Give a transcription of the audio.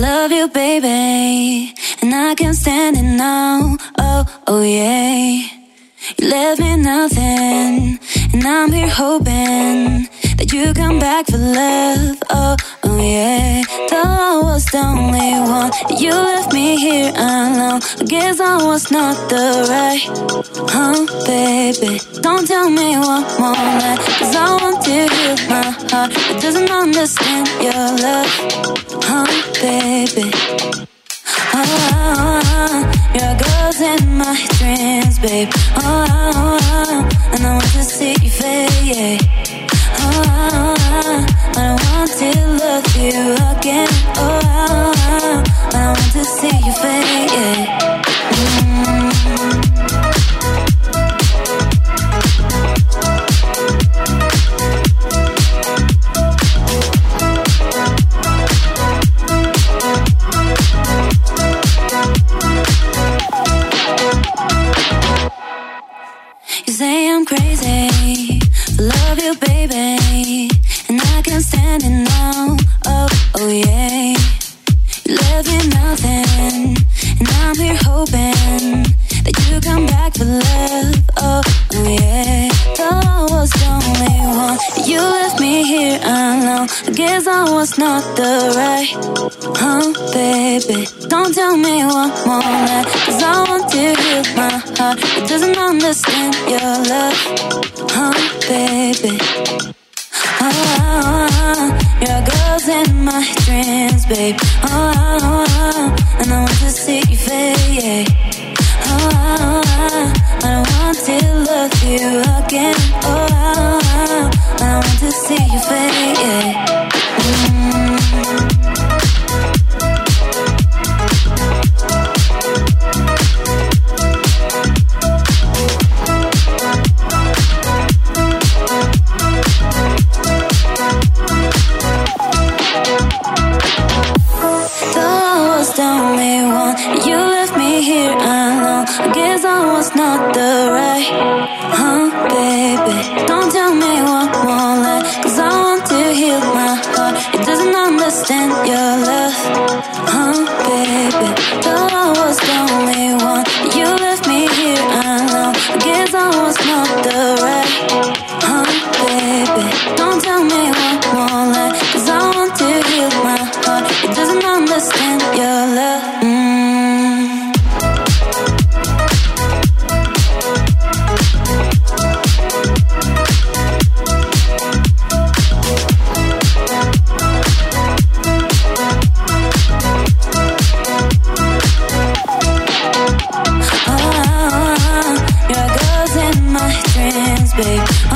love you, baby, and I can't stand it now. Oh, oh yeah. You left me nothing, and I'm here hoping that you come back for love. Oh, oh yeah. Though I was the only one, you left me here alone. I guess I was not the right, baby. Don't tell me one more lie, 'cause I want to heal my heart. It doesn't understand your love, baby. Your girl's in my dreams, babe. And I want to see you fade. I want to love you again. I want to see you fade. You say I'm crazy, I love you, baby, and I can't stand it now. Oh, oh yeah. You left me nothing, and I'm here hoping that you come back for love. Oh, oh yeah. Though I was the only one, you left me here alone. I guess I was not the right, baby. Don't tell me one more lie, 'cause I want to heal my heart. It doesn't understand your love, baby. Your girl's in my dreams, babe. And I want to see you fade. I want to love you again. I want to see you fade. Not the right, baby. Don't tell me one more lie, 'cause I want to heal my heart. It doesn't understand your love, baby. Though I was the only one, you left me here alone. I guess I was not the right, baby. Don't tell me one more lie, 'cause I want to heal my heart. It doesn't understand your love. Babe,